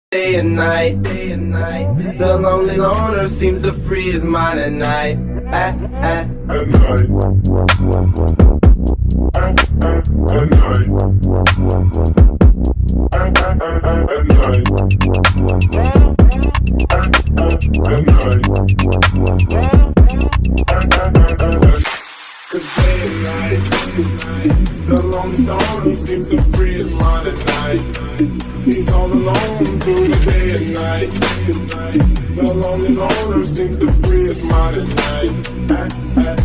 Day and night, day and night. The lonely loner seems to free his mind at night. At night. At night. At night. Cause day and night, the lonely stoner seems to free his mind at night. He's all alone through the day and night. The lonely loner seems to free his mind at night.